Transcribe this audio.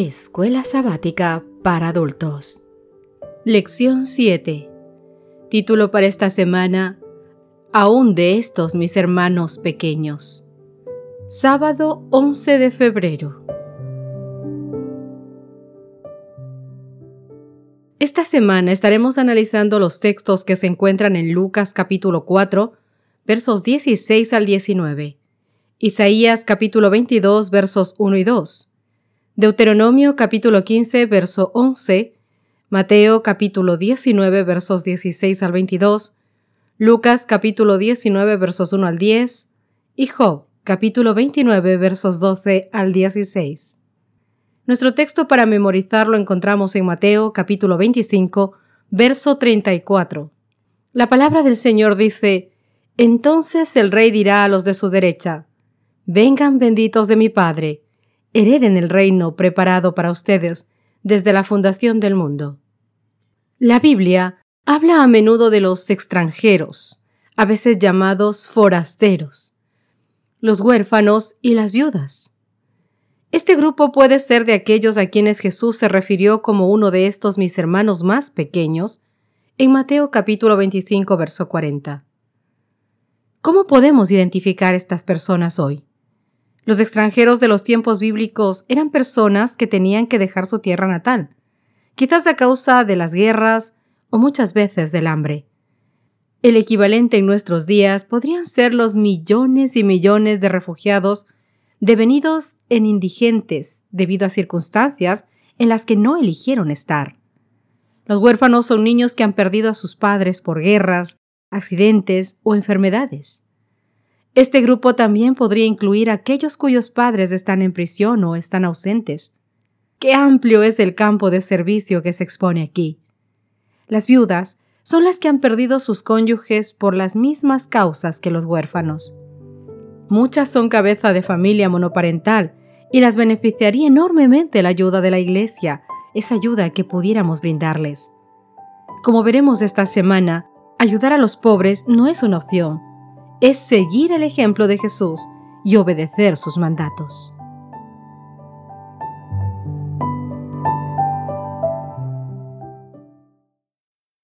Escuela Sabática para Adultos. Lección 7. Título para esta semana: Aún de estos mis hermanos pequeños. Sábado 11 de febrero. Esta semana estaremos analizando los textos que se encuentran en Lucas capítulo 4, versos 16 al 19, Isaías capítulo 22, versos 1 y 2, Deuteronomio capítulo 15, verso 11, Mateo capítulo 19, versos 16 al 22, Lucas capítulo 19, versos 1 al 10 y Job capítulo 29, versos 12 al 16. Nuestro texto para memorizar lo encontramos en Mateo capítulo 25, verso 34. La palabra del Señor dice: Entonces el rey dirá a los de su derecha: Vengan benditos de mi Padre, hereden el reino preparado para ustedes desde la fundación del mundo. La Biblia habla a menudo de los extranjeros, a veces llamados forasteros, los huérfanos y las viudas. Este grupo puede ser de aquellos a quienes Jesús se refirió como uno de estos mis hermanos más pequeños en Mateo capítulo 25, verso 40. ¿Cómo podemos identificar estas personas hoy? Los extranjeros de los tiempos bíblicos eran personas que tenían que dejar su tierra natal, quizás a causa de las guerras o muchas veces del hambre. El equivalente en nuestros días podrían ser los millones y millones de refugiados devenidos en indigentes debido a circunstancias en las que no eligieron estar. Los huérfanos son niños que han perdido a sus padres por guerras, accidentes o enfermedades. Este grupo también podría incluir a aquellos cuyos padres están en prisión o están ausentes. ¡Qué amplio es el campo de servicio que se expone aquí! Las viudas son las que han perdido sus cónyuges por las mismas causas que los huérfanos. Muchas son cabeza de familia monoparental y las beneficiaría enormemente la ayuda de la Iglesia, esa ayuda que pudiéramos brindarles. Como veremos esta semana, ayudar a los pobres no es una opción, es seguir el ejemplo de Jesús y obedecer sus mandatos.